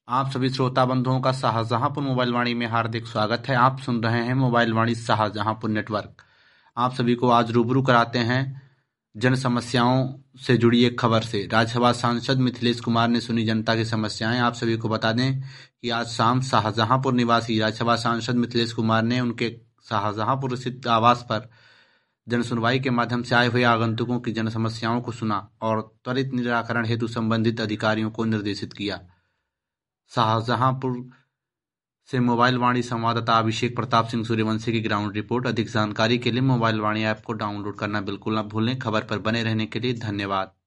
आप सभी श्रोता बंधुओं का शाहजहांपुर मोबाइल वाणी में हार्दिक स्वागत है। आप सुन रहे हैं मोबाइल वाणी शाहजहांपुर नेटवर्क। आप सभी को आज रूबरू कराते हैं जन समस्याओं से जुड़ी एक खबर से। राज्यसभा सांसद मिथिलेश कुमार ने सुनी जनता की समस्याएं। आप सभी को बता दें कि आज शाम शाहजहांपुर निवासी राज्यसभा सांसद मिथिलेश कुमार ने उनके शाहजहांपुर स्थित आवास पर जन सुनवाई के माध्यम से आए हुए आगंतुकों की जन समस्याओं को सुना और त्वरित निराकरण हेतु संबंधित अधिकारियों को निर्देशित किया। शाहजहांपुर से मोबाइल वाणी संवाददाता अभिषेक प्रताप सिंह सूर्यवंशी की ग्राउंड रिपोर्ट। अधिक जानकारी के लिए मोबाइल वाणी ऐप को डाउनलोड करना बिल्कुल न भूलें। खबर पर बने रहने के लिए धन्यवाद।